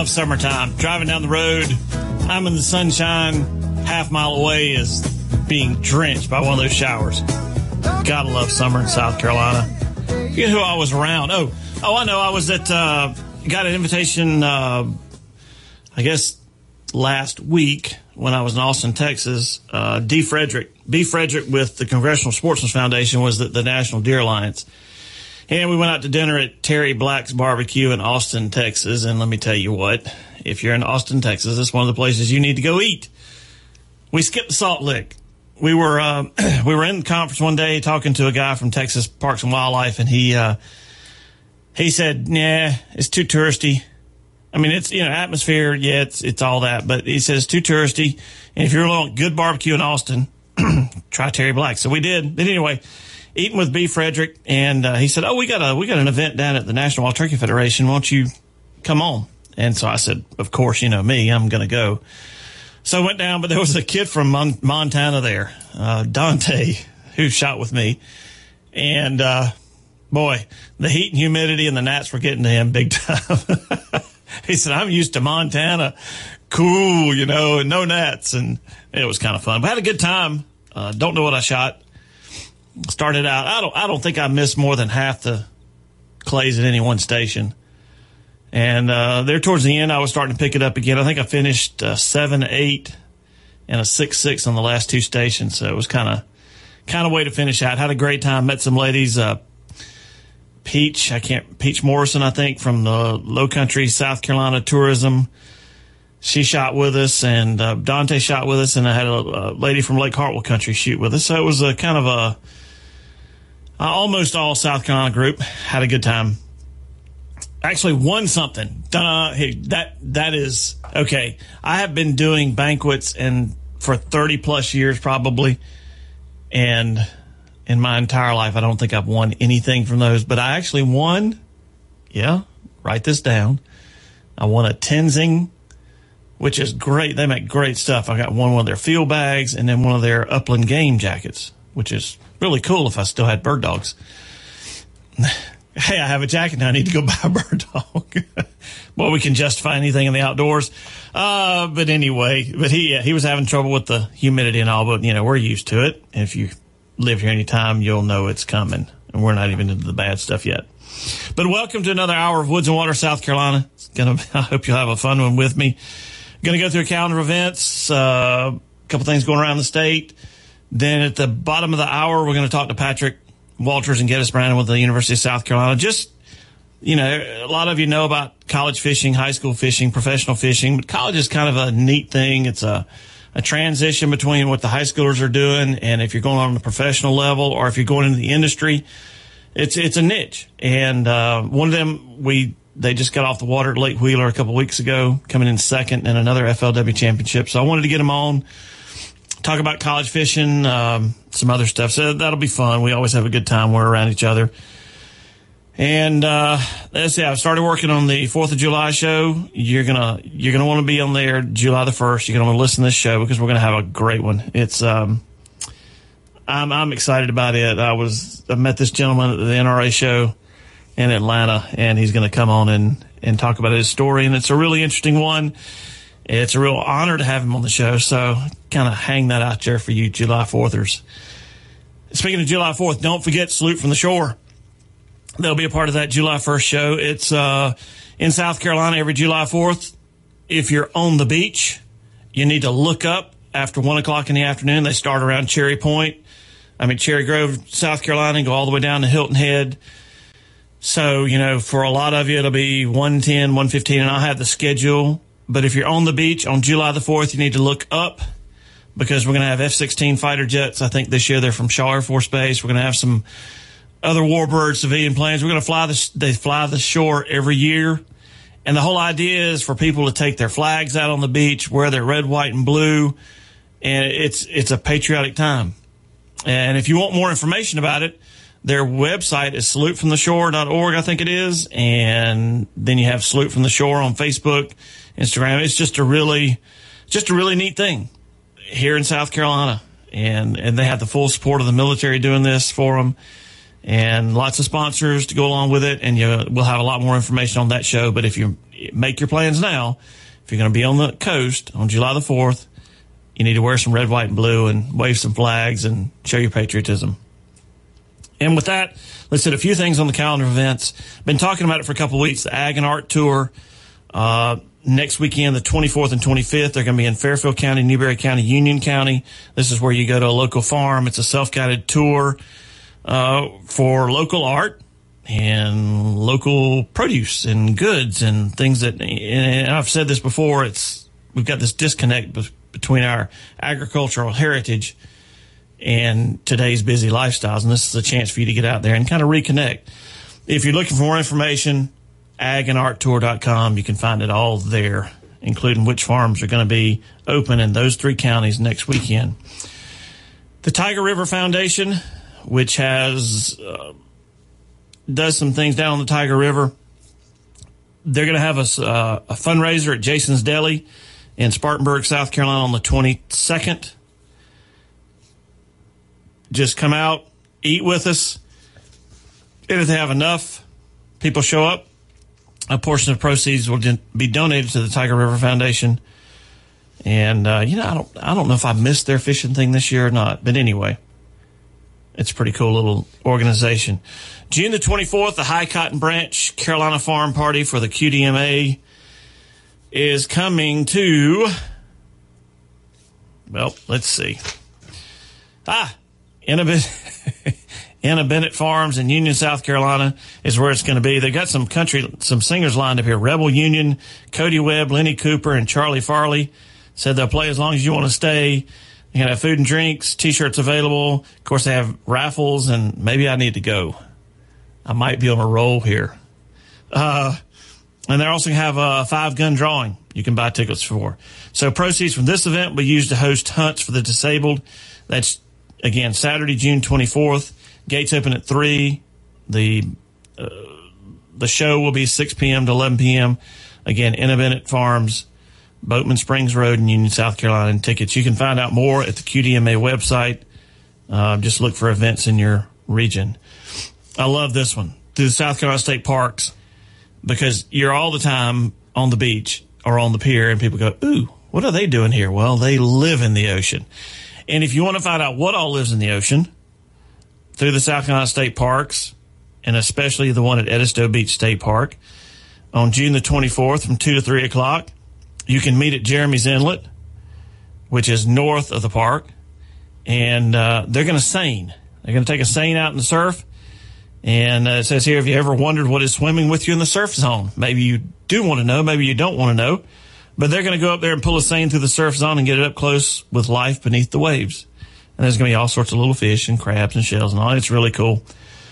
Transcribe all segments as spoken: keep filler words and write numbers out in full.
love summertime. Driving down the road, I'm in the sunshine, half mile away is being drenched by one of those showers. Gotta love summer in South Carolina. Forget who I was around. Oh, oh, I know. I was at, uh, got an invitation, uh, I guess last week when I was in Austin, Texas. Uh, D. Frederick, B. Frederick with the Congressional Sportsman's Foundation was the, the National Deer Alliance. And we went out to dinner at Terry Black's Barbecue in Austin, Texas. And let me tell you what, if you're in Austin, Texas, it's one of the places you need to go eat. We skipped the Salt Lick. We were uh, we were in the conference one day talking to a guy from Texas Parks and Wildlife, and he uh, he said, "Nah, it's too touristy. I mean, it's, you know, atmosphere, yeah, it's it's all that, but he says it's too touristy. And if you really want good barbecue in Austin, try Terry Black." So we did. But anyway, eating with B. Frederick, and uh, he said, "Oh, we got a we got an event down at the National Wild Turkey Federation. Why don't you come on?" And so I said, "Of course, you know me, I'm going to go." So I went down, but there was a kid from Mon- Montana there, uh, Dante, who shot with me. And, uh, boy, the heat and humidity and the gnats were getting to him big time. He said, "I'm used to Montana. Cool, you know, and no gnats." And it was kind of fun. But I had a good time. Uh, don't know what I shot. Started out, I don't, I don't think I missed more than half the clays at any one station. And uh, there towards the end, I was starting to pick it up again. I think I finished uh, seven eight and a six six on the last two stations. So it was kind of kind of way to finish out. Had a great time. Met some ladies. Uh, Peach, I can't, Peach Morrison, I think, from the Low Country, South Carolina Tourism. She shot with us, and uh, Dante shot with us, and I had a, a lady from Lake Hartwell Country shoot with us. So it was a kind of a, a almost all South Carolina group. Had a good time. Actually won something. Duh, hey, that, that is, okay. I have been doing banquets and for thirty plus years probably. And in my entire life, I don't think I've won anything from those, but I actually won. Yeah. Write this down. I won a Tenzing, which is great. They make great stuff. I got one, one of their field bags and then one of their upland game jackets, which is really cool if I still had bird dogs. Hey, I have a jacket now. I need to go buy a bird dog. Well, we can justify anything in the outdoors. Uh, but anyway, but he, yeah, he was having trouble with the humidity and all, but you know, we're used to it. And if you live here any time, you'll know it's coming. And we're not even into the bad stuff yet. But welcome to another hour of Woods and Water, South Carolina. It's gonna, I hope you'll have a fun one with me. Going to go through a calendar of events, uh, a couple things going around the state. Then at the bottom of the hour, we're going to talk to Patrick Walters and Geddes Brandon with the University of South Carolina. Just, you know, a lot of you know about college fishing, high school fishing, professional fishing, but college is kind of a neat thing. It's a, a transition between what the high schoolers are doing, and if you're going on the professional level or if you're going into the industry, it's, it's a niche. And, uh, one of them, we, they just got off the water at Lake Wheeler a couple of weeks ago, coming in second in another F L W championship. So I wanted to get them on, talk about college fishing, um, some other stuff. So that'll be fun. We always have a good time. We're around each other. And, uh, let's see, I've started working on the fourth of July show. You're gonna, you're gonna want to be on there July the first. You're gonna want to listen to this show because we're gonna have a great one. It's, um, I'm, I'm excited about it. I was, I met this gentleman at the N R A show in Atlanta, and he's gonna come on and, and talk about his story. And it's a really interesting one. It's a real honor to have him on the show, so kind of hang that out there for you July fourthers. Speaking of July fourth, don't forget Salute from the Shore. They'll be a part of that July first show. It's uh in South Carolina every July fourth. If you're on the beach, you need to look up after one o'clock in the afternoon. They start around Cherry Point, I mean Cherry Grove, South Carolina, and go all the way down to Hilton Head. So, you know, for a lot of you, it'll be one ten, one fifteen, and I'll have the schedule. But if you're on the beach on July the fourth, you need to look up because we're going to have F sixteen fighter jets. I think this year they're from Shaw Air Force Base. We're going to have some other warbird civilian planes. We're going to fly the, they fly the shore every year. And the whole idea is for people to take their flags out on the beach, wear their red, white, and blue. And it's, it's a patriotic time. And if you want more information about it, their website is salute from the shore dot org, I think it is. And then you have Salute from the Shore on Facebook, Instagram. It's just a really, just a really neat thing here in South Carolina. And, and they have the full support of the military doing this for them. and lots of sponsors to go along with it. And you, we'll have a lot more information on that show. But if you make your plans now, if you're going to be on the coast on July the fourth, you need to wear some red, white, and blue and wave some flags and show your patriotism. And with that, let's hit a few things on the calendar of events. Been talking about it for a couple of weeks. The Ag and Art Tour, uh, next weekend, the twenty-fourth and twenty-fifth, they're going to be in Fairfield County, Newberry County, Union County. This is where you go to a local farm. It's a self-guided tour, uh, for local art and local produce and goods and things that, and I've said this before, it's, we've got this disconnect be- between our agricultural heritage and today's busy lifestyles. And this is a chance for you to get out there and kind of reconnect. If you're looking for more information, ag and art tour dot com, you can find it all there, including which farms are going to be open in those three counties next weekend. The Tiger River Foundation, which has, uh, does some things down on the Tiger River. They're going to have a, uh, a fundraiser at Jason's Deli in Spartanburg, South Carolina on the twenty-second. Just come out, eat with us. And if they have enough people show up, a portion of proceeds will be donated to the Tiger River Foundation. And, uh, you know, I don't, I don't know if I missed their fishing thing this year or not, but anyway, it's a pretty cool little organization. June the twenty-fourth, the High Cotton Branch Carolina Farm Party for the Q D M A is coming to, well, let's see. Ah, Anna Bennett Farms in Union, South Carolina is where it's going to be. They got some country, some singers lined up here. Rebel Union, Cody Webb, Lenny Cooper, and Charlie Farley said they'll play as long as you want to stay. You can have food and drinks, T-shirts available. Of course, they have raffles, and maybe I need to go. I might be on a roll here. Uh, and they also have a five-gun drawing you can buy tickets for. So proceeds from this event will be used to host hunts for the disabled. That's, again, Saturday, June twenty-fourth. Gates open at three. The uh, the show will be six p.m. to eleven p.m. Again, Anna Bennett Farms, Boatman Springs Road in Union, South Carolina. And tickets, you can find out more at the Q D M A website. Uh, just look for events in your region. I love this one. Through the South Carolina State Parks, because you're all the time on the beach or on the pier and people go, ooh, what are they doing here? Well, they live in the ocean. And if you want to find out what all lives in the ocean, through the South Carolina State Parks, and especially the one at Edisto Beach State Park, on June the twenty-fourth from two to three o'clock, you can meet at Jeremy's Inlet, which is north of the park, and uh, they're going to seine. They're going to take a seine out in the surf. And uh, it says here, have you ever wondered what is swimming with you in the surf zone? Maybe you do want to know. Maybe you don't want to know. But they're going to go up there and pull a seine through the surf zone and get it up close with life beneath the waves. And there's going to be all sorts of little fish and crabs and shells and all. It's really cool.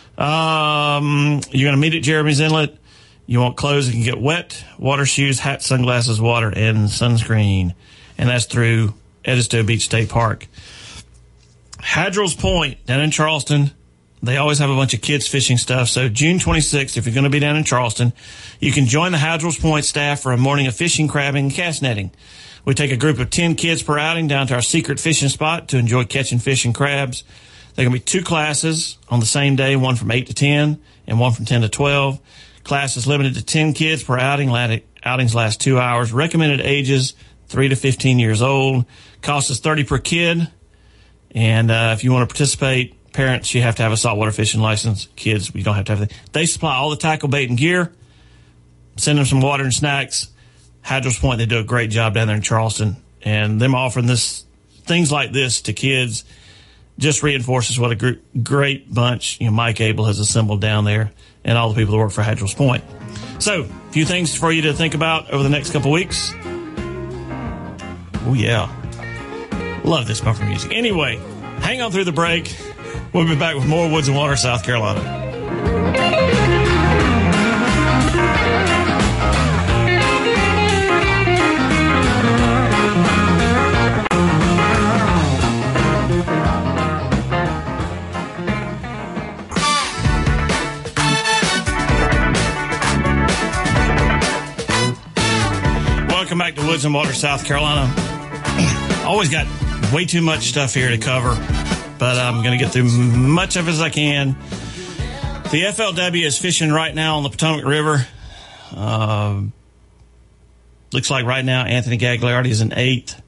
Um, you're going to meet at Jeremy's Inlet. You want clothes that can get wet, water shoes, hats, sunglasses, water, and sunscreen. And that's through Edisto Beach State Park. Hadrell's Point down in Charleston. They always have a bunch of kids fishing stuff. So June twenty-sixth, if you're going to be down in Charleston, you can join the Hadrell's Point staff for a morning of fishing, crabbing, and cast netting. We take a group of ten kids per outing down to our secret fishing spot to enjoy catching fish and crabs. There are going to be two classes on the same day, one from eight to ten and one from ten to twelve. Class is limited to ten kids per outing. Outings last two hours. Recommended ages, three to fifteen years old. Cost is thirty dollars per kid. And uh, if you want to participate, parents, you have to have a saltwater fishing license. Kids, you don't have to have that. They supply all the tackle, bait, and gear. Send them some water and snacks. Hadrell's Point, they do a great job down there in Charleston. And them offering this, things like this to kids just reinforces what a gr- great bunch, you know, Mike Abel has assembled down there and all the people that work for Hadrell's Point. So, a few things for you to think about over the next couple weeks. Oh, yeah. Love this bumper music. Anyway, hang on through the break. We'll be back with more Woods and Water, South Carolina. Welcome back to Woods and Water, South Carolina. Always got way too much stuff here to cover, but I'm going to get through much of it as I can. The F L W is fishing right now on the Potomac River. Uh, looks like right now Anthony Gagliardi is in eighth.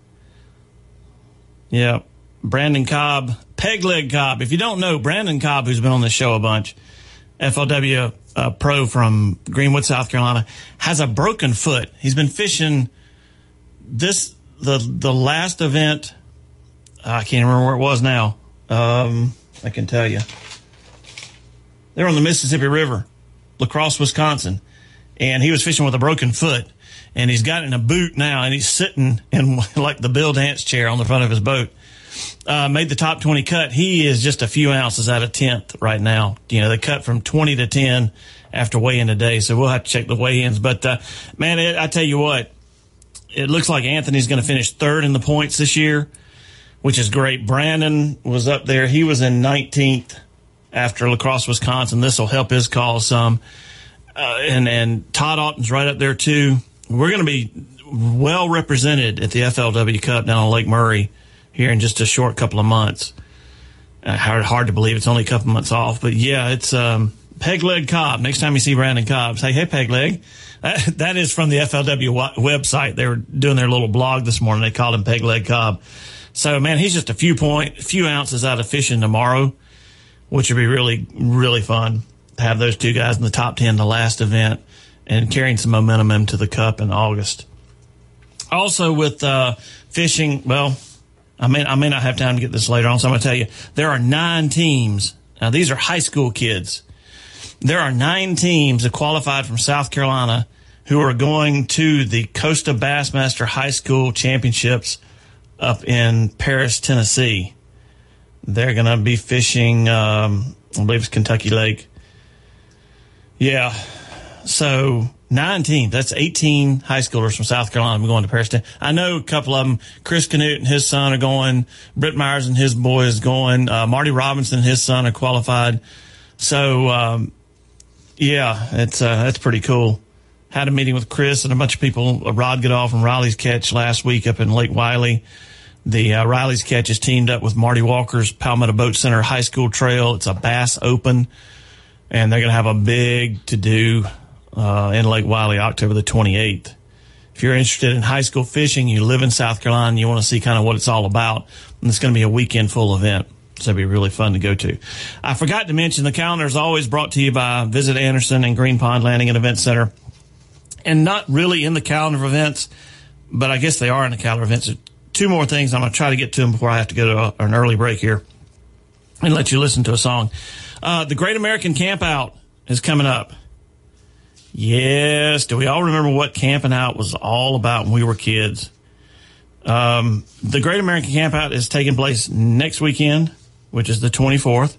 Yeah. Brandon Cobb, Peg Leg Cobb. If you don't know, Brandon Cobb, who's been on this show a bunch, F L W uh, pro from Greenwood, South Carolina, has a broken foot. He's been fishing this, the the last event. I can't remember where it was now. Um, I can tell you. They're on the Mississippi River, La Crosse, Wisconsin. And he was fishing with a broken foot. And he's got it in a boot now, and he's sitting in like the Bill Dance chair on the front of his boat. Uh, made the top twenty cut. He is just a few ounces out of tenth right now. You know, they cut from twenty to ten after weigh-in today, so we'll have to check the weigh-ins. But, uh, man, it, I tell you what, it looks like Anthony's going to finish third in the points this year, which is great. Brandon was up there. He was in nineteenth after La Crosse, Wisconsin. This will help his cause some. Uh, and, and Todd Aughton's right up there, too. We're going to be well represented at the F L W Cup down on Lake Murray here in just a short couple of months. Uh, hard, hard to believe it's only a couple months off. But, yeah, it's um, Peg Leg Cobb. Next time you see Brandon Cobb, say, hey, Peg Leg. That, that is from the F L W website. They were doing their little blog this morning. They called him Peg Leg Cobb. So, man, he's just a few point, a few ounces out of fishing tomorrow, which would be really, really fun to have those two guys in the top ten, the last event, and carrying some momentum into the Cup in August. Also with uh, fishing, well, I may, I may not have time to get this later on, so I'm going to tell you, there are nine teams. Now, these are high school kids. There are nine teams that qualified from South Carolina who are going to the Costa Bassmaster High School Championships up in Paris, Tennessee. They're going to be fishing, um, I believe it's Kentucky Lake. Yeah. So nine teams. That's eighteen high schoolers from South Carolina going to Paris. I know a couple of them. Chris Canute and his son are going. Britt Myers and his boy is going. Uh, Marty Robinson and his son are qualified. So, um, yeah, it's uh, that's pretty cool. Had a meeting with Chris and a bunch of people. Rod Goodall from Riley's Catch last week up in Lake Wiley. The uh, Riley's Catch is teamed up with Marty Walker's Palmetto Boat Center High School Trail. It's a Bass Open, and they're going to have a big to-do uh, in Lake Wiley October the twenty-eighth. If you're interested in high school fishing, you live in South Carolina, and you want to see kind of what it's all about, and it's going to be a weekend full event. So it'll be really fun to go to. I forgot to mention the calendar is always brought to you by Visit Anderson and Green Pond Landing and Event Center. And not really in the calendar of events, but I guess they are in the calendar of events. Two more things. I'm going to try to get to them before I have to go to a, an early break here and let you listen to a song. Uh, the Great American Campout is coming up. Yes. Do we all remember what camping out was all about when we were kids? Um, the Great American Campout is taking place next weekend, which is the twenty-fourth.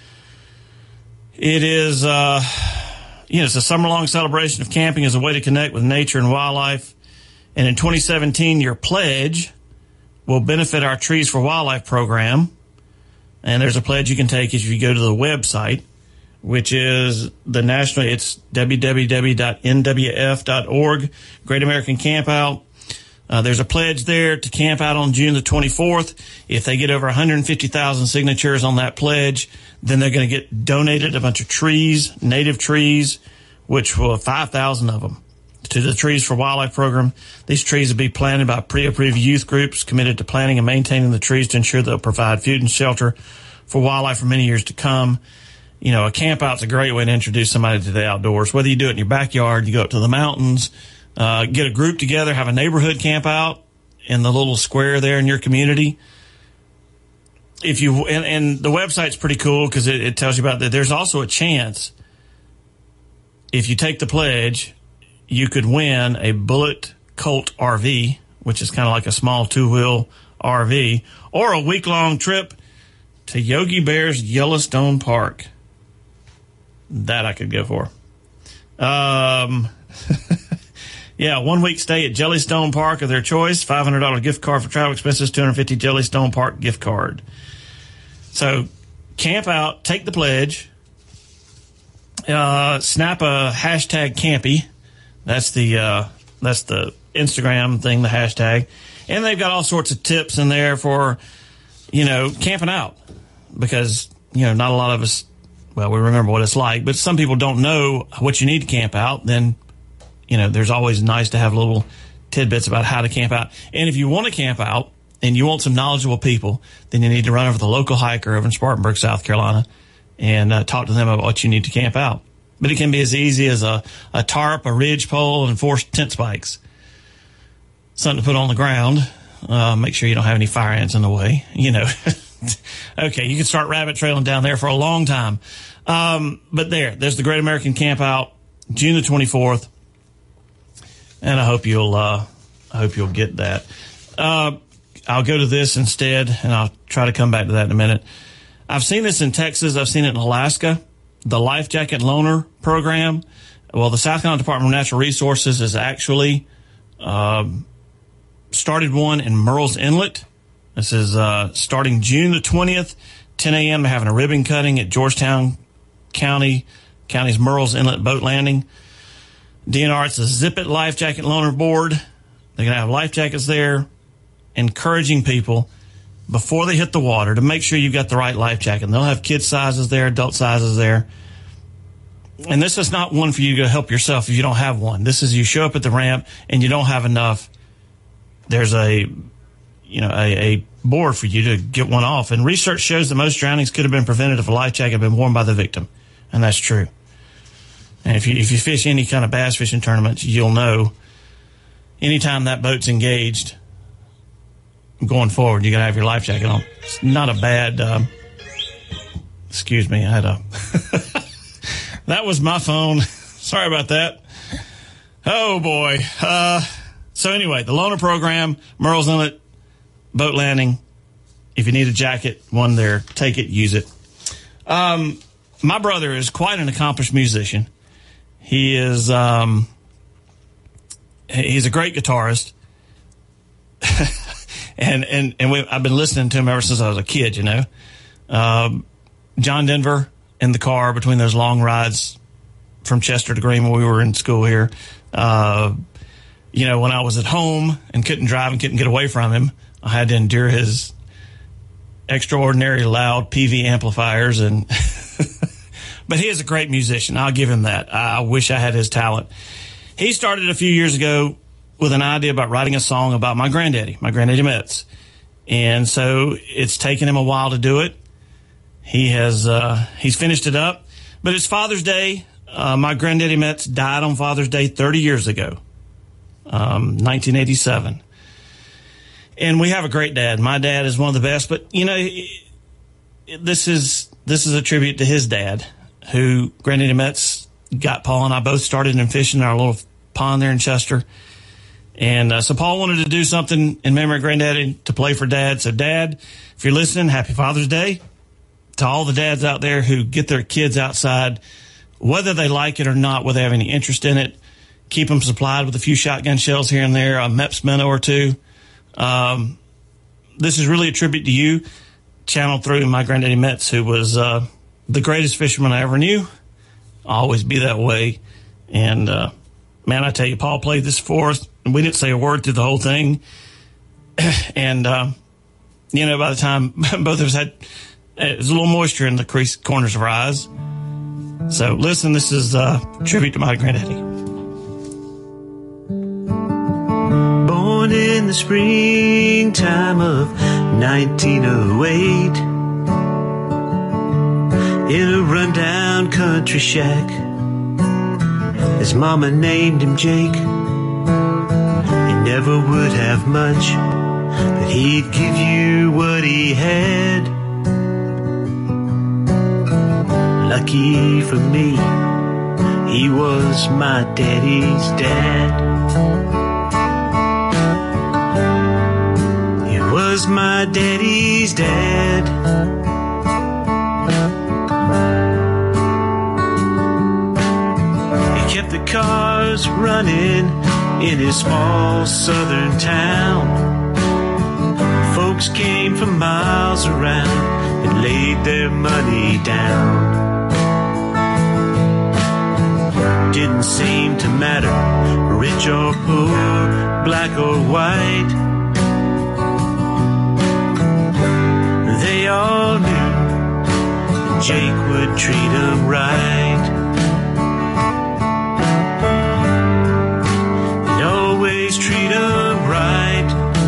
It is, uh, you know, it's a summer-long celebration of camping as a way to connect with nature and wildlife. And in twenty seventeen, your pledge will benefit our Trees for Wildlife program. And there's a pledge you can take if you go to the website, which is the national, it's w w w dot n w f dot org, Great American Campout. Uh, there's a pledge there to camp out on June the twenty-fourth. If they get over one hundred fifty thousand signatures on that pledge, then they're going to get donated a bunch of trees, native trees, which will five thousand of them, to the Trees for Wildlife program. These trees will be planted by pre-approved youth groups committed to planting and maintaining the trees to ensure they'll provide food and shelter for wildlife for many years to come. You know, a camp out's a great way to introduce somebody to the outdoors. Whether you do it in your backyard, you go up to the mountains, uh, get a group together, have a neighborhood camp out in the little square there in your community. If you, and, and the website's pretty cool because it, it tells you about that. There's also a chance if you take the pledge, you could win a Bullet Colt R V, which is kind of like a small two-wheel R V, or a week-long trip to Yogi Bear's Yellowstone Park. That I could go for. Um, yeah, one-week stay at Jellystone Park of their choice, five hundred dollars gift card for travel expenses, two hundred fifty dollars Jellystone Park gift card. So camp out, take the pledge, uh, snap a hashtag Campy. That's the uh, that's the Instagram thing, the hashtag. And they've got all sorts of tips in there for, you know, camping out. Because, you know, not a lot of us well, we remember what it's like. But some people don't know what you need to camp out. Then, you know, there's always nice to have little tidbits about how to camp out. And if you want to camp out and you want some knowledgeable people, then you need to run over to the local hiker over in Spartanburg, South Carolina, and uh, talk to them about what you need to camp out. But it can be as easy as a, a tarp, a ridge pole, and four tent spikes. Something to put on the ground. Uh, make sure you don't have any fire ants in the way, you know. Okay, you can start rabbit trailing down there for a long time. Um, but there, there's the Great American Camp Out, June the twenty-fourth. And I hope you'll, uh, I hope you'll get that. Uh, I'll go to this instead, and I'll try to come back to that in a minute. I've seen this in Texas. I've seen it in Alaska. The Life Jacket Loaner Program. Well, the South Carolina Department of Natural Resources has actually um, started one in Murrells Inlet. This is uh, starting June the twentieth, ten a.m. They're having a ribbon cutting at Georgetown County, County's Murrells Inlet Boat Landing. D N R, it's a Zip It Life Jacket Loaner Board. They're going to have life jackets there, encouraging people before they hit the water to make sure you've got the right life jacket. And they'll have kid sizes there, adult sizes there. And this is not one for you to help yourself if you don't have one. This is you show up at the ramp and you don't have enough. There's a, you know, a, a board for you to get one off. And research shows that most drownings could have been prevented if a life jacket had been worn by the victim. And that's true. And if you, if you fish any kind of bass fishing tournaments, you'll know anytime that boat's engaged, going forward, you're going to have your life jacket on. It's not a bad, um, excuse me, I had a, that was my phone. Sorry about that. Oh boy. Uh, so anyway, the loaner program, Murrells Inlet, boat landing. If you need a jacket, one there, take it, use it. Um, my brother is quite an accomplished musician. He is, um, he's a great guitarist. And and and we, I've been listening to him ever since I was a kid, you know. Um, John Denver in the car between those long rides from Chester to Green when we were in school here. Uh, you know, when I was at home and couldn't drive and couldn't get away from him, I had to endure his extraordinary loud P V amplifiers. And but he is a great musician. I'll give him that. I, I wish I had his talent. He started a few years ago with an idea about writing a song about my granddaddy, my granddaddy Metz. And so it's taken him a while to do it. He has, uh, he's finished it up. But it's Father's Day. Uh, my granddaddy Metz died on Father's Day thirty years ago, um, nineteen eighty-seven. And we have a great dad. My dad is one of the best. But, you know, this is, this is a tribute to his dad, who granddaddy Metz got Paul and I both started in fishing in our little pond there in Chester. And uh, so Paul wanted to do something in memory of Granddaddy to play for Dad. So, Dad, if you're listening, happy Father's Day to all the dads out there who get their kids outside, whether they like it or not, whether they have any interest in it. Keep them supplied with a few shotgun shells here and there, a Mepps minnow or two. Um, this is really a tribute to you, channeled through my Granddaddy Metz, who was uh, the greatest fisherman I ever knew. I'll always be that way. And, uh, man, I tell you, Paul played this for us. We didn't say a word through the whole thing. And, uh, you know, by the time both of us had, there was a little moisture in the crease corners of our eyes. So, listen, this is uh, a tribute to my granddaddy. Born in the springtime of nineteen oh eight, in a rundown country shack, his mama named him Jake. Never would have much, but he'd give you what he had. Lucky for me, he was my daddy's dad. He was my daddy's dad. He kept the cars running in his small southern town. Folks came from miles around and laid their money down. Didn't seem to matter, rich or poor, black or white. They all knew Jake would treat him right. He'd always treat him right.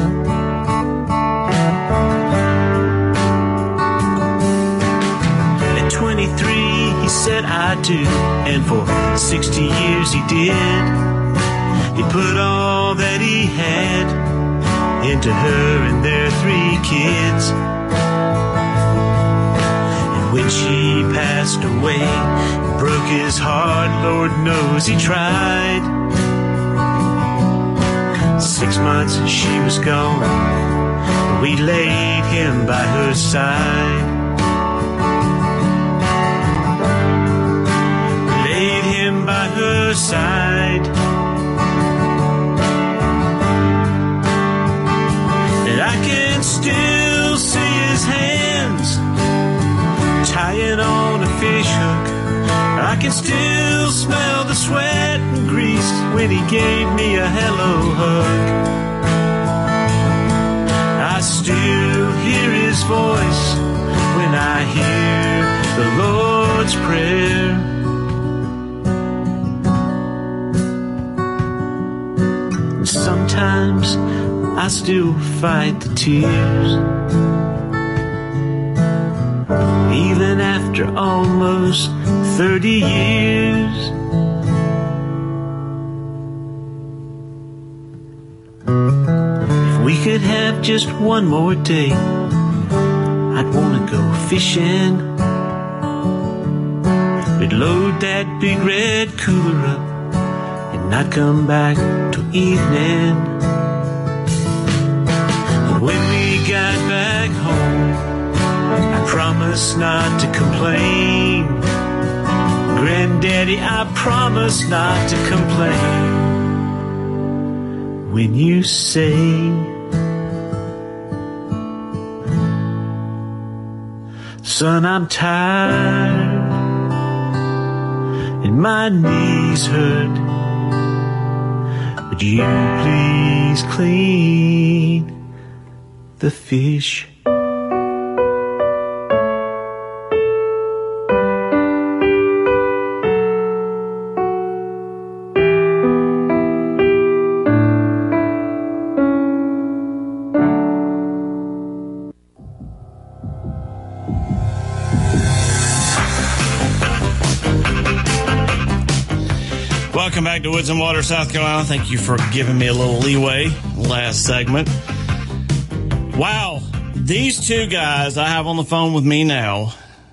At twenty-three, he said I do, and for sixty years he did. He put all that he had into her and their three kids. And when she passed away, it broke his heart, Lord knows he tried. Six months she was gone, and we laid him by her side. Laid him by her side. And I can still see his hands tying on a fish hook. I can still smell the sweat and grease when he gave me a hello hug. I still hear his voice when I hear the Lord's Prayer. Sometimes I still fight the tears, even after almost thirty years. If we could have just one more day, I'd want to go fishing. We'd load that big red cooler up and not come back till evening. When we got back home, I promised not to complain. Granddaddy, I promised not to complain. When you say, son, I'm tired and my knees hurt, would you please clean the fish? Welcome back to Woods and Water, South Carolina. Thank you for giving me a little leeway last segment. Wow, these two guys I have on the phone with me now,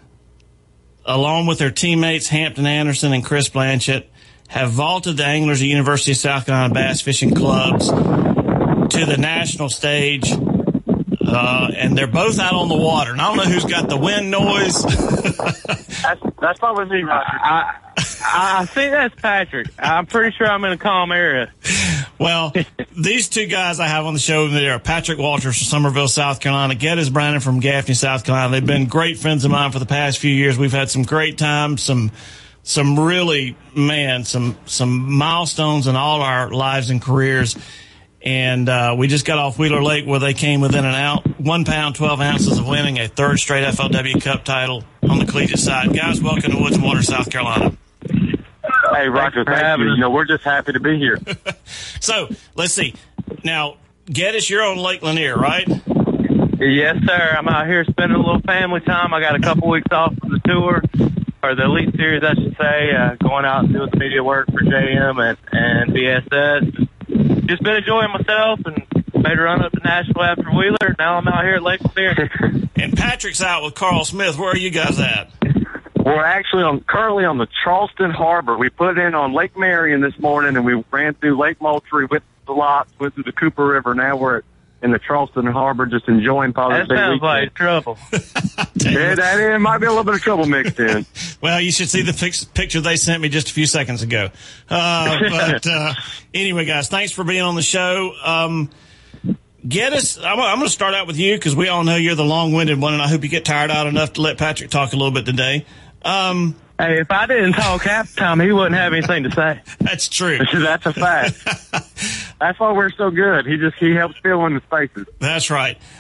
along with their teammates Hampton Anderson and Chris Blanchett, have vaulted the anglers at University of South Carolina Bass Fishing Clubs to the national stage, uh, and they're both out on the water. And I don't know who's got the wind noise. that's, that's probably me, Roger. I, I, I think that's Patrick. I'm pretty sure I'm in a calm area. Well, these two guys I have on the show, they are Patrick Walters from Summerville, South Carolina, Geddes Brannon from Gaffney, South Carolina. They've been great friends of mine for the past few years. We've had some great times, some some really, man, some some milestones in all our lives and careers. And uh, we just got off Wheeler Lake where they came within an out, one pound, twelve ounces of winning a third straight F L W Cup title on the collegiate side. Guys, welcome to Woods and Water, South Carolina. Hey, Roger, thank you. You know, we're just happy to be here. So, let's see. Now, Geddes, you're on Lake Lanier, right? Yes, sir. I'm out here spending a little family time. I got a couple weeks off from the tour, or the Elite Series, I should say, uh, going out and doing the media work for J M and, and B S S. Just been enjoying myself and made a run up to Nashville after Wheeler. Now I'm out here at Lake Lanier. And Patrick's out with Carl Smith. Where are you guys at? We're actually on, currently on the Charleston Harbor. We put in on Lake Marion this morning, and we ran through Lake Moultrie with the lots, went through the Cooper River. Now we're in the Charleston Harbor just enjoying Father's Day weekend. That sounds like trouble. Yeah, that is, might be a little bit of trouble mixed in. Well, you should see the fix, picture they sent me just a few seconds ago. Uh, but uh, anyway, guys, thanks for being on the show. Um, Geddes, I'm, I'm going to start out with you because we all know you're the long-winded one, and I hope you get tired out enough to let Patrick talk a little bit today. Um, hey, if I didn't talk half the time, he wouldn't have anything to say. That's true. That's a fact. That's why we're so good. He just he helps fill in the spaces. That's right.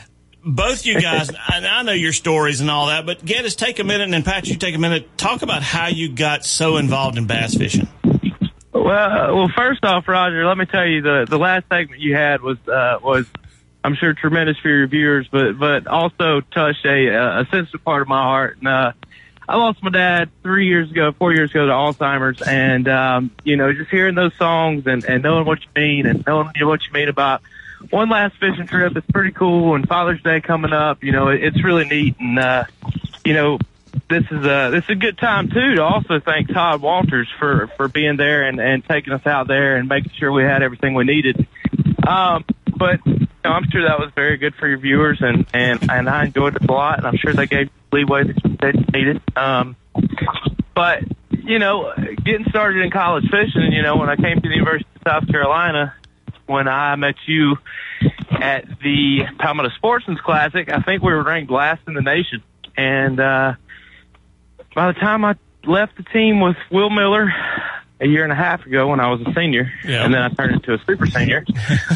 both you guys, and I know your stories and all that, but Geddes, take a minute, and then Patrick, take a minute. Talk about how you got so involved in bass fishing. Well, uh, well, first off, Roger, let me tell you, the, the last segment you had was, uh, was, I'm sure, tremendous for your viewers, but, but also touched a, a sensitive part of my heart. And, uh, I lost my dad three years ago, four years ago to Alzheimer's. And, um, you know, just hearing those songs and, and knowing what you mean and knowing what you mean about one last fishing trip, it's pretty cool. And Father's Day coming up, you know, it, it's really neat. And, uh, you know, this is a, this is a good time too to also thank Todd Walters for, for being there and, and taking us out there and making sure we had everything we needed. Um, but, you know, I'm sure that was very good for your viewers, and, and, and I enjoyed it a lot, and I'm sure they gave leeway that they needed. Um, but, you know, getting started in college fishing, you know, when I came to the University of South Carolina, when I met you at the Palmetto Sportsman's Classic, I think we were ranked last in the nation. And uh, by the time I left the team with Will Miller a year and a half ago when I was a senior, yeah. and then I turned into a super senior,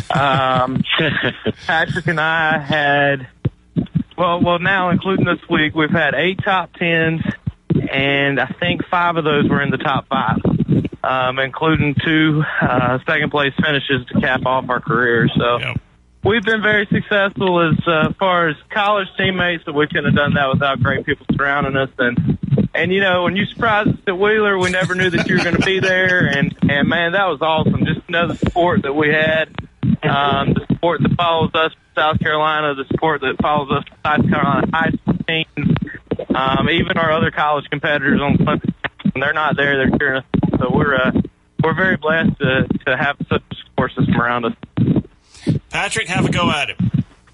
um, Patrick and I had, well, well, now including this week, we've had eight top tens, and I think five of those were in the top five, um, including two uh, second place finishes to cap off our careers. So yep. we've been very successful as uh, far as college teammates, but we couldn't have done that without great people surrounding us. And And, you know, when you surprised us at Wheeler, we never knew that you were going to be there. And, and, man, that was awesome. Just another support that we had, um, the support that follows us from South Carolina, the support that follows us from South Carolina high school teams, um, even our other college competitors on Clemson. When they're not there, they're cheering us. So we're, uh, we're very blessed to, to have such a support system around us. Patrick, have a go at it.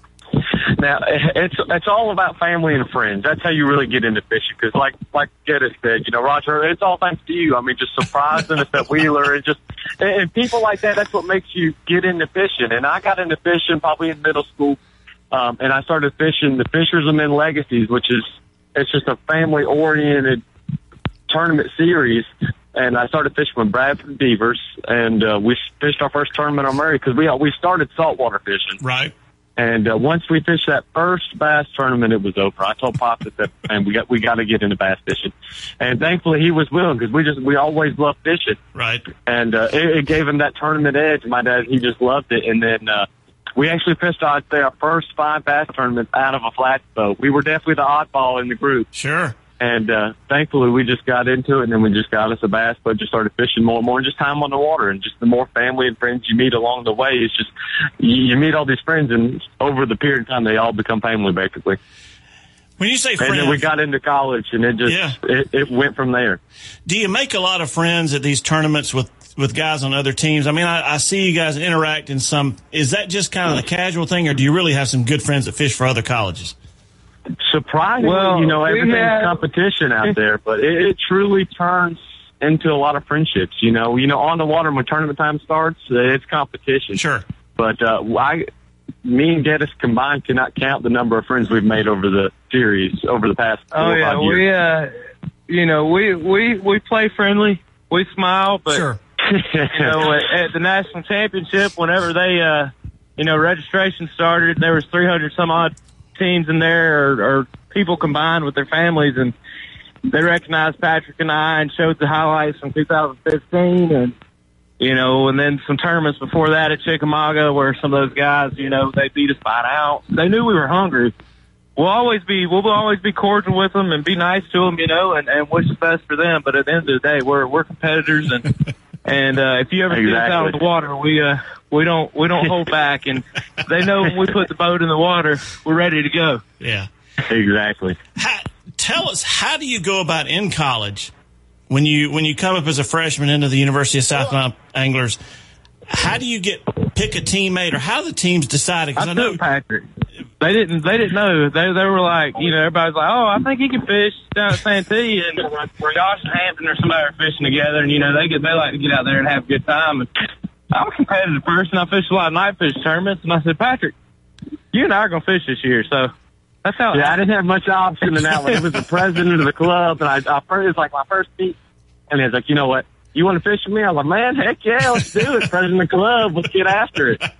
Now, it's it's all about family and friends. That's how you really get into fishing. Because, like like Geddes said, you know, Roger, it's all thanks to you. I mean, just surprising us at Wheeler, and just and people like that. That's what makes you get into fishing. And I got into fishing probably in middle school, um, and I started fishing the Fishermen Legacies, which is it's just a family oriented tournament series. And I started fishing with Bradford Beavers, and uh, we fished our first tournament on Murray because we we started saltwater fishing. Right. And uh, once we fished that first bass tournament, it was over. I told Pop that, and we got we got to get into bass fishing. And thankfully, he was willing because we just we always loved fishing. Right. And uh, it, it gave him that tournament edge. My dad, he just loved it. And then uh, we actually fished, I'd say, our first five bass tournaments out of a flat boat. We were definitely the oddball in the group. Sure. And uh, thankfully, we just got into it, and then we just got us a bass boat, just started fishing more and more, and just time on the water. And just the more family and friends you meet along the way, it's just you, you meet all these friends, and over the period of time, they all become family, basically. When you say friends, and then we got into college, and it just yeah. it, it went from there. Do you make a lot of friends at these tournaments with, with guys on other teams? I mean, I, I see you guys interact in some. Is that just kind of a casual thing, or do you really have some good friends that fish for other colleges? Surprisingly, well, you know, everything's had, competition out there, but it, it truly turns into a lot of friendships. You know, you know, on the water when tournament time starts, it's competition. Sure. But uh, I, me and Geddes combined cannot count the number of friends we've made over the series over the past four oh, or yeah, five years. we, uh, you know, we we we play friendly, we smile, but sure. you know, at, at the national championship, whenever they, uh, you know, registration started, there was three hundred some odd teams in there, or, or people combined with their families, and they recognized Patrick and I and showed the highlights from two thousand fifteen, and you know, and then some tournaments before that at Chickamauga where some of those guys, you know, they beat us by an ounce. They knew we were hungry. We'll always be, we'll always be cordial with them and be nice to them, you know, and, and wish the best for them. But at the end of the day, we're we're competitors, and and uh, if you ever exactly. see us out of the water, we uh we don't we don't hold back, and they know when we put the boat in the water, we're ready to go. Yeah, exactly. How, tell us, how do you go about in college when you when you come up as a freshman into the University of South Carolina Anglers? How do you get pick a teammate, or how the teams decided? I, I know Patrick. They didn't. They didn't know. They they were like, you know, everybody's like, oh, I think he can fish down at Santee, and Josh and Hampton or somebody are fishing together, and you know, they get they like to get out there and have a good time. And I'm a competitive person. I fish a lot of night fish tournaments, and I said, Patrick, you and I are gonna fish this year, so that's how. Yeah, I didn't have much option in that one. It was the president of the club, and I, I first, it was like my first meet, and he was like, you know what? You want to fish with me? I was like, man, heck yeah, let's do it. President of the club, let's get after it.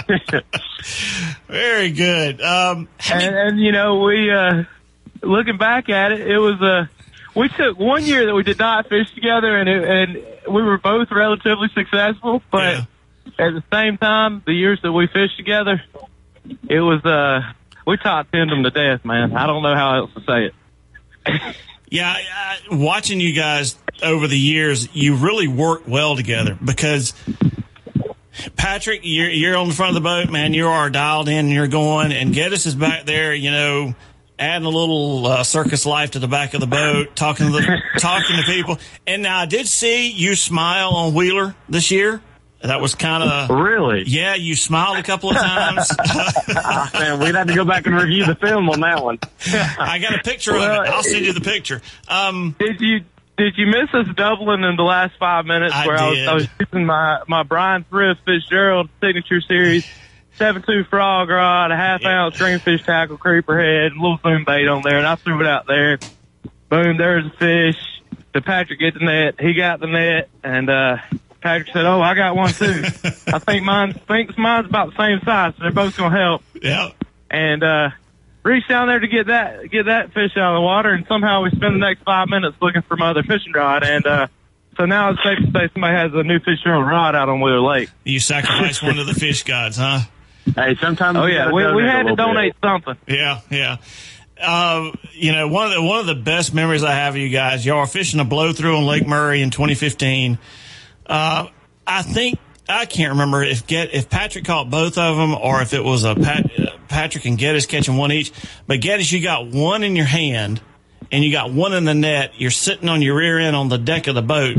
Very good. Um, and, and, you know, we, uh, looking back at it, it was, uh, we took one year that we did not fish together, and it, and we were both relatively successful, but yeah. at the same time, the years that we fished together, it was, uh, we top tenned them to death, man. I don't know how else to say it. Yeah, I, watching you guys over the years, you really work well together because Patrick, you're, you're on the front of the boat, man. You are dialed in and you're going, and Geddes is back there, you know, adding a little uh, circus life to the back of the boat, talking to the, talking to people. And now I did see you smile on Wheeler this year. That was kind of really, yeah. You smiled a couple of times. Ah, man, we'd have to go back and review the film on that one. I got a picture well, of it. I'll send you the picture. Um, did you did you miss us doubling in the last five minutes? I where did. I was I was using my my Brian Thrift Fitzgerald signature series seven two frog rod, a half yeah. ounce greenfish tackle, creeper head, a little boom bait on there, and I threw it out there. Boom, there's a fish. So Patrick get the net. He got the net, and uh Patrick said, "Oh, I got one too. I think mine thinks mine's about the same size, so they're both gonna help." Yeah. And uh reached down there to get that get that fish out of the water, and somehow we spend the next five minutes looking for my other fishing rod. And uh so now it's safe to say somebody has a new fishing rod out on Wheeler Lake. You sacrificed one of the fish gods, huh? Hey, sometimes. Oh yeah, we we had to donate bit. something. Yeah, yeah. Uh, you know, one of the one of the best memories I have of you guys, y'all are fishing a blow through on Lake Murray in twenty fifteen. Uh, I think I can't remember if get if Patrick caught both of them or if it was a Pat, uh, Patrick and Geddes catching one each. But Geddes, you got one in your hand and you got one in the net. You're sitting on your rear end on the deck of the boat.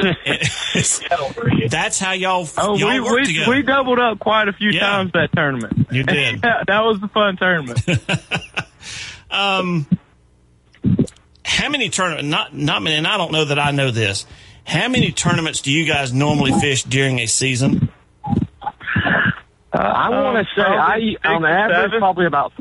That's how y'all oh, y'all we, work we, together. We doubled up quite a few yeah. times that tournament. You did. that was a fun tournament. um, how many tournaments? Not not many. And I don't know that I know this. How many tournaments do you guys normally fish during a season? Uh, I want to say, I on average, seven? probably about.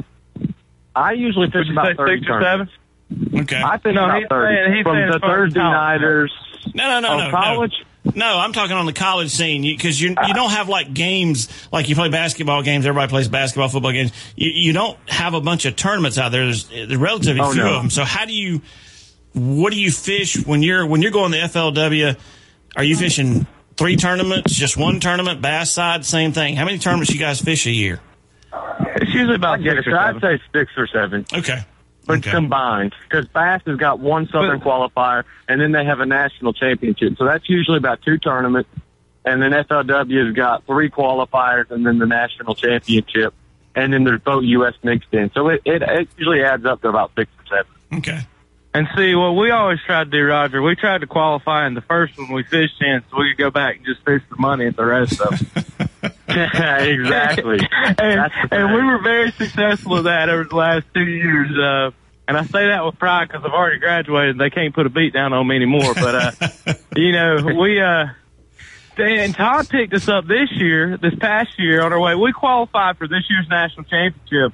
I usually fish about thirty six or seven. Okay. I fish no, about he's thirty saying, he's from saying the Thursday nighters. No, no, no, on no. College. No. no, I'm talking on the college scene because you, you you don't have like games like you play basketball games. Everybody plays basketball, football games. You you don't have a bunch of tournaments out there. There's, there's relatively oh, few no. of them. So how do you? What do you fish when you're when you're going to F L W? Are you fishing three tournaments, just one tournament, bass side, same thing? How many tournaments you guys fish a year? It's usually about six or I'd seven. say six or seven. Okay. But okay. combined, because Bass has got one Southern qualifier, and then they have a national championship. So that's usually about two tournaments. And then F L W has got three qualifiers, and then the national championship. And then there's both U S mixed in. So it, it, it usually adds up to about six or seven. Okay. And see, what we always tried to do, Roger, we tried to qualify in the first one we fished in so we could go back and just fish the money at the rest of them. Exactly. and, and we were very successful at that over the last two years. Uh, and I say that with pride because I've already graduated. They can't put a beat down on me anymore. But, uh, you know, we, uh, and Todd picked us up this year, this past year on our way. We qualified for this year's national championship,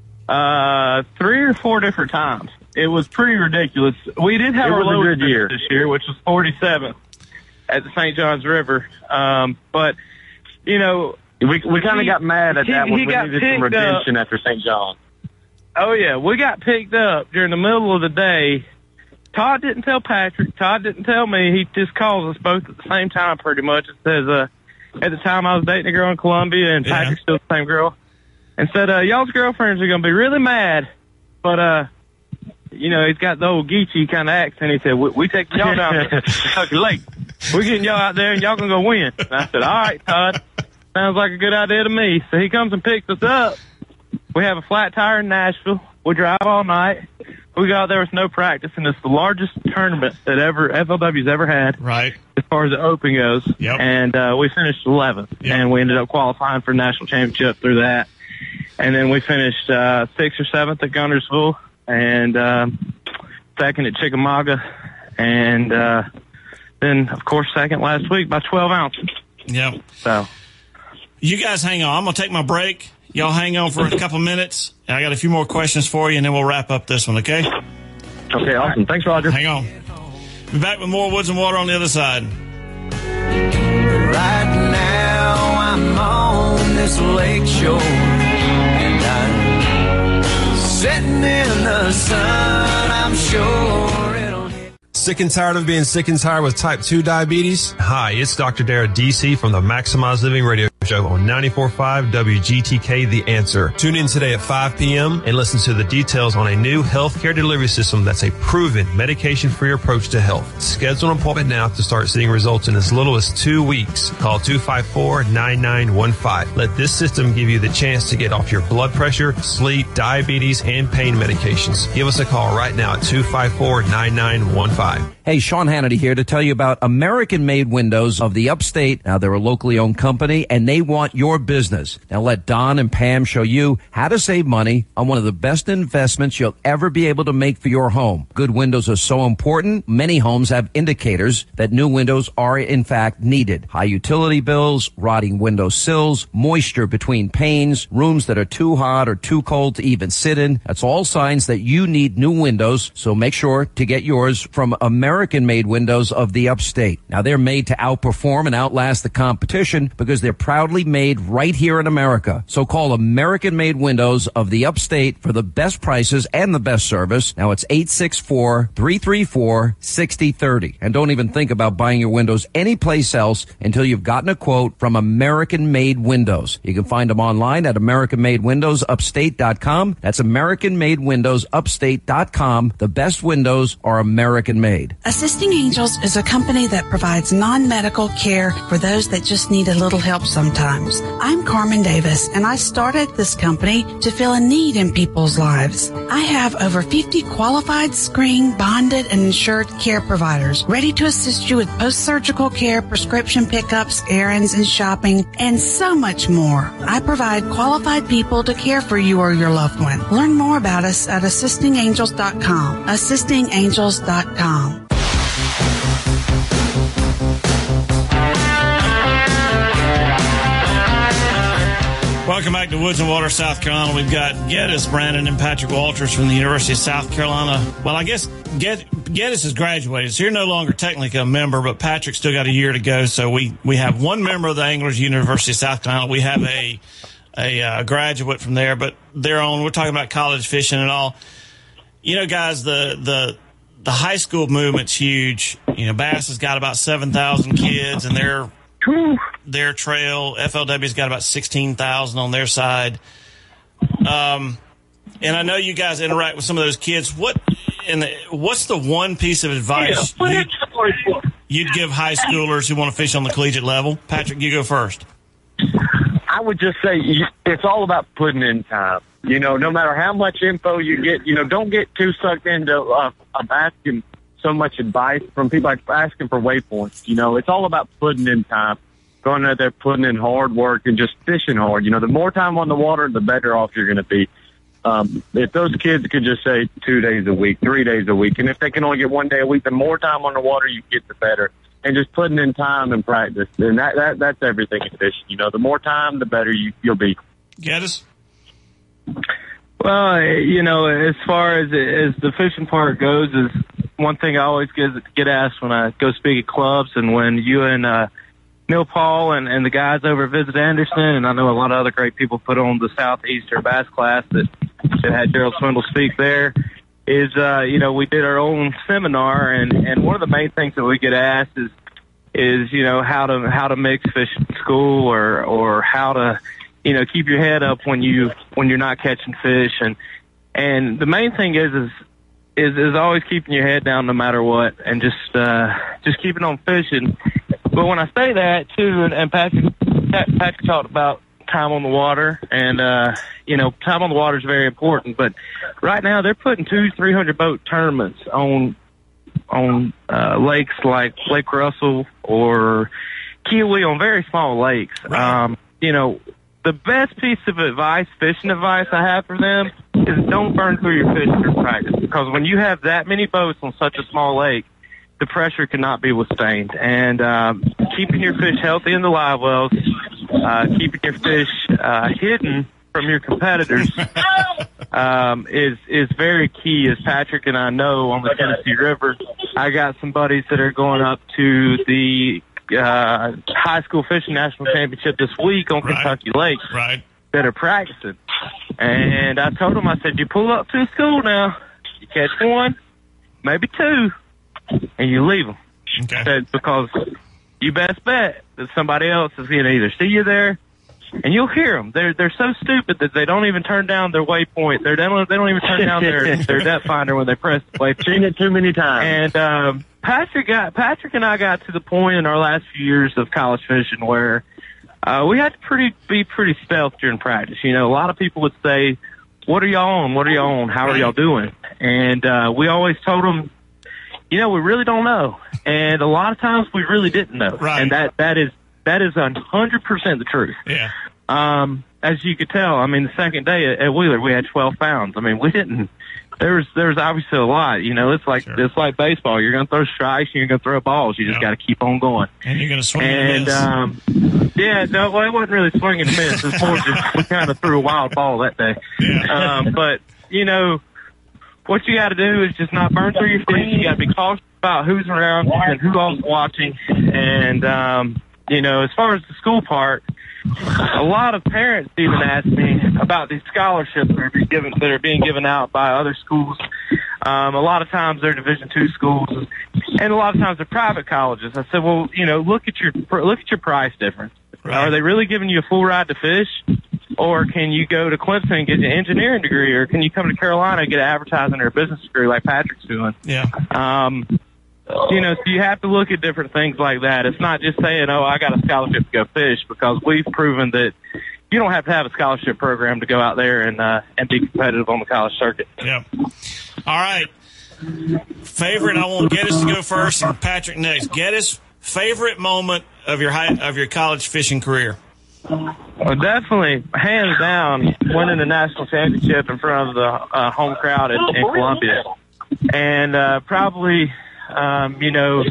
uh, three or four different times. It was pretty ridiculous. We did have it our lowest year this year, which was forty-seventh at the Saint Johns River. Um, but, you know, we we kind of got mad at he, that one. He we got needed some redemption up. after Saint John. Oh, yeah. We got picked up during the middle of the day. Todd didn't tell Patrick. Todd didn't tell me. He just calls us both at the same time pretty much. It says, uh, at the time I was dating a girl in Columbia and Patrick's yeah. still the same girl. And said, uh, y'all's girlfriends are going to be really mad. But, uh, you know, he's got the old Geechee kind of accent. He said, we, we take y'all down to Kentucky Lake. We're getting y'all out there and y'all going to go win. And I said, all right, Todd. Sounds like a good idea to me. So he comes and picks us up. We have a flat tire in Nashville. We drive all night. We got out there with no practice, and it's the largest tournament that ever F L W's ever had. Right. As far as the Open goes. Yep. And uh, we finished eleventh. Yep. And we ended up qualifying for national championship through that. And then we finished uh, sixth or seventh at Guntersville, and um, second at Chickamauga, and uh, then, of course, second last week by twelve ounces. Yep. So, you guys hang on. I'm going to take my break. Y'all hang on for a couple minutes. I got a few more questions for you, and then we'll wrap up this one, okay? Okay, awesome. Thanks, Roger. Hang on. Be back with more Woods and Water on the other side. Right now, I'm on this lake shore, and I'm sitting in the sun. I'm sure it'll hit. Sick and tired of being sick and tired with type two diabetes? Hi, it's Doctor Dara D C from the Maximize Living Radio Show on ninety-four point five W G T K, The Answer. Tune in today at five p.m. and listen to the details on a new healthcare delivery system that's a proven medication-free approach to health. Schedule an appointment now to start seeing results in as little as two weeks. Call two five four, nine nine one five. Let this system give you the chance to get off your blood pressure, sleep, diabetes, and pain medications. Give us a call right now at two five four, nine nine one five. Hey, Sean Hannity here to tell you about American-Made Windows of the Upstate. Now, they're a locally owned company, and they want your business. Now, let Don and Pam show you how to save money on one of the best investments you'll ever be able to make for your home. Good windows are so important. Many homes have indicators that new windows are, in fact, needed. High utility bills, rotting window sills, moisture between panes, rooms that are too hot or too cold to even sit in. That's all signs that you need new windows, so make sure to get yours from American-Made Windows of the Upstate. Now, they're made to outperform and outlast the competition because they're proudly made right here in America. So call American-Made Windows of the Upstate for the best prices and the best service. Now, it's eight six four, three three four, six zero three zero. And don't even think about buying your windows anyplace else until you've gotten a quote from American-Made Windows. You can find them online at American Made Windows Upstate dot com. That's American Made Windows Upstate dot com. The best windows are American-made. Assisting Angels is a company that provides non-medical care for those that just need a little help sometimes. I'm Carmen Davis, and I started this company to fill a need in people's lives. I have over fifty qualified, screened, bonded, and insured care providers ready to assist you with post-surgical care, prescription pickups, errands, and shopping, and so much more. I provide qualified people to care for you or your loved one. Learn more about us at assisting angels dot com. assisting angels dot com. Welcome back to Woods and Water, South Carolina. We've got Geddes Brandon and Patrick Walters from the University of South Carolina. Well, I guess Geddes has graduated, so you're no longer technically a member, but Patrick's still got a year to go. So we, we have one member of the Anglers University of South Carolina. We have a a uh, graduate from there, but they're on. We're talking about college fishing and all. You know, guys, the the the high school movement's huge. You know, Bass has got about seven thousand kids, and their their trail. F L W's got about sixteen thousand on their side. Um, and I know you guys interact with some of those kids. What and what's the one piece of advice you'd, you'd give high schoolers who want to fish on the collegiate level? Patrick, you go first. I would just say it's all about putting in time. You know, no matter how much info you get, you know, don't get too sucked into uh, asking so much advice from people, like asking for waypoints. You know, it's all about putting in time, going out there, putting in hard work, and just fishing hard. You know, the more time on the water, the better off you're going to be. Um, if those kids could just say two days a week, three days a week, and if they can only get one day a week, the more time on the water you get, the better. And just putting in time and practice, and that, that that's everything in fishing. You know, the more time, the better you, you'll be. Get us. Well, you know, as far as as the fishing part goes, is one thing I always get get asked when I go speak at clubs, and when you and uh, Neil Paul and, and the guys over at Visit Anderson, and I know a lot of other great people put on the Southeastern Bass class that, that had Gerald Swindle speak there, is, uh, you know, we did our own seminar, and, and one of the main things that we get asked is, is, you know, how to, how to mix fish in school, or, or how to, you know, keep your head up when you, when you're not catching fish. And, and the main thing is, is, is, is always keeping your head down no matter what, and just, uh, just keeping on fishing. But when I say that too, and, and Patrick, Patrick talked about time on the water, and, uh, you know, time on the water is very important, but right now they're putting two, three hundred boat tournaments on, on, uh, lakes like Lake Russell or Kiwi, on very small lakes. Right. Um, you know, the best piece of advice, fishing advice I have for them is don't burn through your fish through practice, because when you have that many boats on such a small lake, the pressure cannot be withstained. And um, keeping your fish healthy in the live wells, uh, keeping your fish uh, hidden from your competitors um, is is very key. As Patrick and I know, on the Tennessee River, I got some buddies that are going up to the uh, high school fishing national championship this week on Right. Kentucky Lake Right. that are practicing. And I told them, I said, you pull up to school now, you catch one, maybe two, and you leave them. Okay. I said, because you best bet that somebody else is going to either see you there, and you'll hear them. They're they're so stupid that they don't even turn down their waypoint. They're, they don't they don't even turn down their their depth finder when they press the waypoint. Seen it too many times. And um, Patrick got Patrick and I got to the point in our last few years of college fishing where uh, we had to pretty be pretty stealth during practice. You know, a lot of people would say, "What are y'all on? What are y'all on? How are y'all doing?" And uh, we always told them, you know, we really don't know. And a lot of times we really didn't know. Right. And that that is that is a hundred percent the truth. Yeah. Um, as you could tell, I mean, the second day at, at Wheeler, we had twelve pounds. I mean, we didn't, there was, there was obviously a lot, you know, it's like, Sure. it's like baseball. You're going to throw strikes and you're going to throw balls. You just Yeah. got to keep on going. And you're going to swing And, and miss. um, yeah, no, well, it wasn't really swing and miss. It was more just, we kind of threw a wild ball that day. Yeah. Um, but, you know, what you got to do is just not burn through your fish. You got to be cautious about who's around and who all's watching. And, um, you know, as far as the school part, a lot of parents even ask me about these scholarships that are being given, that are being given out by other schools. Um, a lot of times they're Division two schools, and a lot of times they're private colleges. I said, well, you know, look at your look at your price difference. Right. Are they really giving you a full ride to fish, or can you go to Clemson and get an engineering degree, or can you come to Carolina and get an advertising or a business degree like Patrick's doing? Yeah. Um, you know, so you have to look at different things like that. It's not just saying, oh, I got a scholarship to go fish, because we've proven that you don't have to have a scholarship program to go out there and uh, and be competitive on the college circuit. Yep. All right. Favorite, I want Geddes to go first and Patrick next. Geddes, favorite moment of your high, of your college fishing career? Well, definitely, hands down, winning the national championship in front of the uh, home crowd in, in Columbia. And uh, probably, um, you know,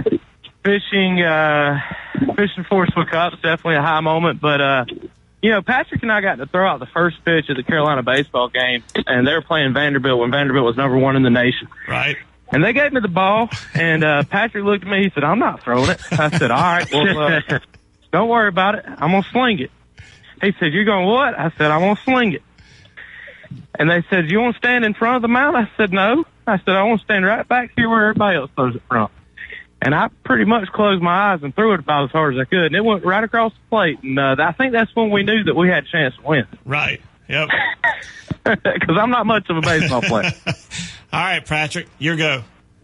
fishing, uh, fishing Forestwood Cup is definitely a high moment. But, uh, you know, Patrick and I got to throw out the first pitch at the Carolina baseball game, and they were playing Vanderbilt when Vanderbilt was number one in the nation. Right. And they gave me the ball, and uh, Patrick looked at me. He said, I'm not throwing it. I said, all right, well, uh, don't worry about it. I'm going to sling it. He said, you're going what? I said, I'm going to sling it. And they said, you want to stand in front of the mound? I said, no. I said, I want to stand right back here where everybody else throws it from. And I pretty much closed my eyes and threw it about as hard as I could. And it went right across the plate. And uh, I think that's when we knew that we had a chance to win. Right. Yep. Because I'm not much of a baseball player. All right, Patrick, your go.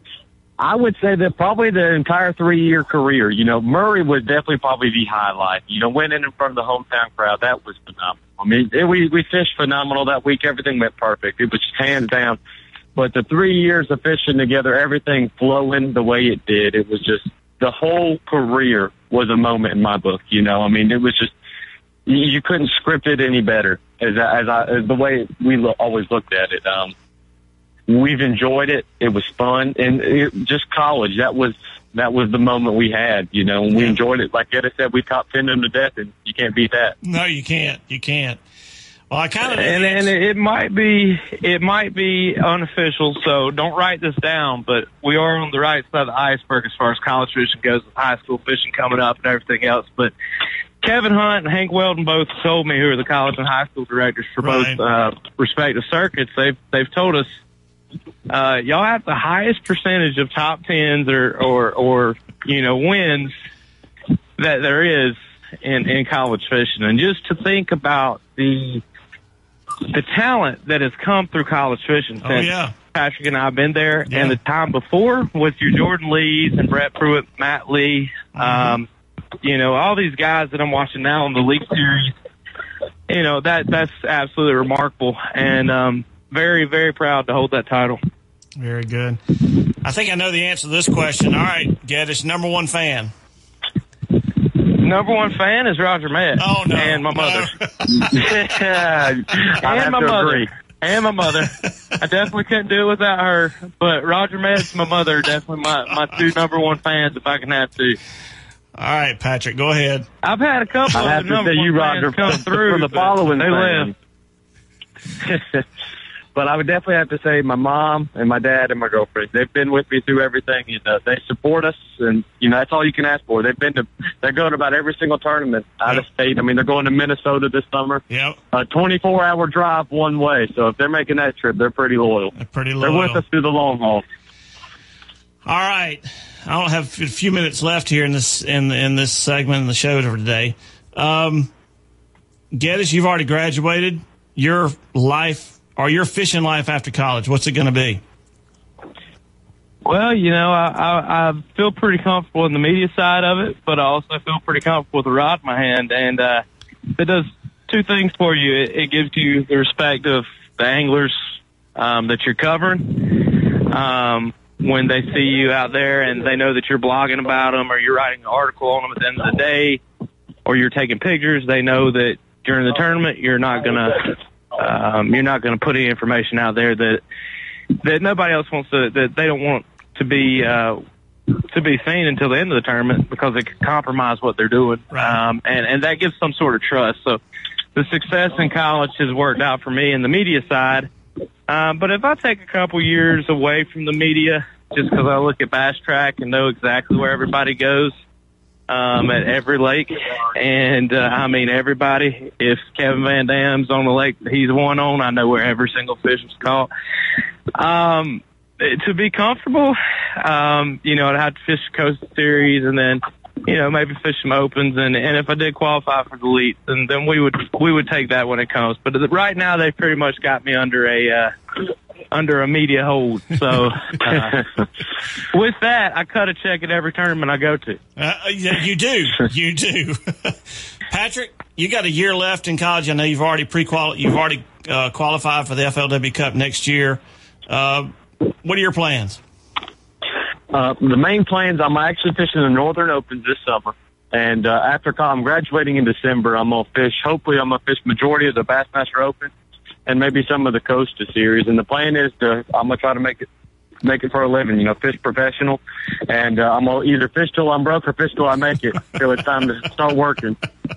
I would say that probably the entire three-year career, you know, Murray was definitely probably the highlight. You know, winning in front of the hometown crowd, that was phenomenal. I mean, it, we, we fished phenomenal that week. Everything went perfect. It was just hands down. But the three years of fishing together, everything flowing the way it did, it was just, the whole career was a moment in my book, you know. I mean, it was just, you, you couldn't script it any better as, I- as, I, as the way we lo- always looked at it. Um, we've enjoyed it. It was fun. And it, just college, that was that was the moment we had, you know, and we Yeah. enjoyed it. Like Ed said, we top ten them to death, and you can't beat that. No, you can't. You can't. Well, I kind of And, and it might be it might be unofficial, so don't write this down. But we are on the right side of the iceberg as far as college fishing goes, with high school fishing coming up and everything else. But Kevin Hunt and Hank Weldon both told me, who are the college and high school directors for Right. both uh, respective circuits. They've they've told us uh, y'all have the highest percentage of top tens or or, or you know wins that there is in in college fishing. And just to think about the the talent that has come through college fishing Oh, since yeah. Patrick and I have been there, Yeah. and the time before with your Jordan Lees and Brett Pruitt, Matt Lee, um, you know, all these guys that I'm watching now in the League Series, you know, that that's absolutely remarkable, and um, very, very proud to hold that title. Very good. I think I know the answer to this question. All right, Geddes, number one fan. Number one fan is Roger Met. Oh, no. And my No. mother. I'd have and my to mother. agree. And my mother. I definitely couldn't do it without her. But Roger Met's my mother, definitely my, my two number one fans, if I can have two. All right, Patrick, go ahead. I've had a couple I of have the to number say one you, fans Roger, come for, through for the but following they fan. left. but I would definitely have to say my mom and my dad and my girlfriend. They've been with me through everything. You know, they support us, and you know that's all you can ask for. They've been to, they're going to about every single tournament out Yep. of state. I mean, they're going to Minnesota this summer. Yep. A twenty-four hour drive one way. So if they're making that trip, they're pretty loyal. They're pretty They're loyal. with us through the long haul. All right. I don't have a few minutes left here in this in in this segment of the show for today. Um, Geddes, you've already graduated. Your life or your fishing life after college, what's it going to be? Well, you know, I, I, I feel pretty comfortable in the media side of it, but I also feel pretty comfortable with the rod in my hand. And uh, it does two things for you. It, it gives you the respect of the anglers um, that you're covering. Um, when they see you out there and they know that you're blogging about them or you're writing an article on them at the end of the day or you're taking pictures, they know that during the tournament you're not going to um, you're not going to put any information out there that that nobody else wants to, that they don't want to be uh, to be seen until the end of the tournament because it could compromise what they're doing. Right. Um, and, and that gives some sort of trust. So the success in college has worked out for me in the media side. Um, but if I take a couple years away from the media, just because I look at Bass Track and know exactly where everybody goes um, at every lake, and uh, I mean everybody. If Kevin Van Dam's on the lake that he's one on, I know where every single fish is caught. Um, to be comfortable, um, you know, I'd have to fish the Coastal Series and then, you know, maybe fish some opens, and, and if I did qualify for the elite, then, then we would we would take that when it comes. But right now, they've pretty much got me under a uh, under a media hold. So uh, with that, I cut a check at every tournament I go to. Uh, yeah, you do, you do. Patrick, you got a year left in college. I know you've already pre-qual you've already uh, qualified for the F L W Cup next year. Uh, what are your plans? Uh, the main plans, I'm actually fishing the Northern Opens this summer. And uh, after college, I'm graduating in December. I'm going to fish, hopefully I'm going to fish majority of the Bassmaster Open and maybe some of the Costa Series. And the plan is to, I'm going to try to make it make it for a living, you know, fish professional. And uh, I'm going to either fish till I'm broke or fish till I make it, till it's time to start working.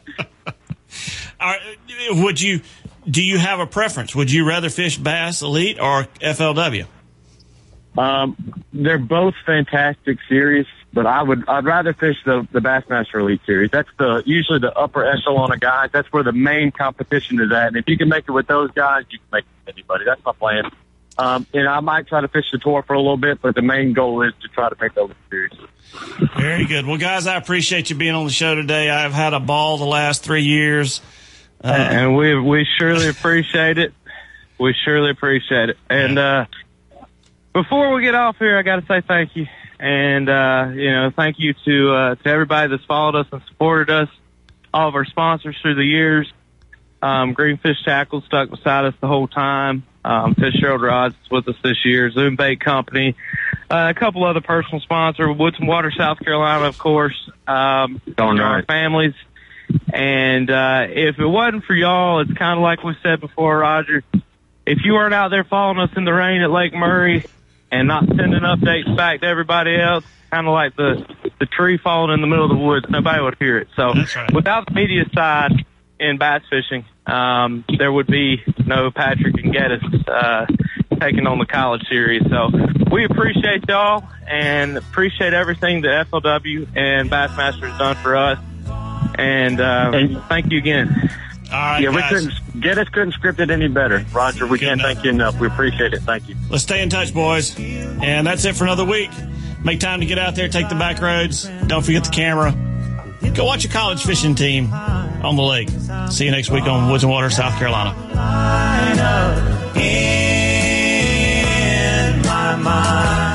All right, would you, do you have a preference? Would you rather fish Bass Elite or F L W? Um, they're both fantastic series, but I would, I'd rather fish the, the Bassmaster Elite Series. That's the, usually the upper echelon of guys. That's where the main competition is at. And if you can make it with those guys, you can make it with anybody. That's my plan. Um, and I might try to fish the tour for a little bit, but the main goal is to try to make the Elite Series. Very good. Well, guys, I appreciate you being on the show today. I've had a ball the last three years. Uh, and we, we surely appreciate it. We surely appreciate it. And, uh, before we get off here, I got to say thank you, and uh, you know, thank you to uh, to everybody that's followed us and supported us, all of our sponsors through the years. Um, Greenfish Tackle stuck beside us the whole time. Um, Fitzgerald Rods is with us this year. Zoom Bait Company, uh, a couple other personal sponsors, Woods and Water, South Carolina, of course. Um, Darn our right. families, and uh, if it wasn't for y'all, it's kind of like we said before, Roger. If you weren't out there following us in the rain at Lake Murray and not sending updates back to everybody else, kind of like the the tree falling in the middle of the woods, nobody would hear it. So right. Without the media side in bass fishing, um, there would be no Patrick and Geddes uh, taking on the college series. So we appreciate y'all and appreciate everything that F L W and Bassmaster has done for us. And, uh, and thank you again. All right, yeah, we guys. couldn't, Geddes couldn't script it any better. Roger, we Good can't enough. thank you enough. We appreciate it. Thank you. Let's stay in touch, boys. And that's it for another week. Make time to get out there, take the back roads. Don't forget the camera. Go watch your college fishing team on the lake. See you next week on Woods and Water, South Carolina. In my mind.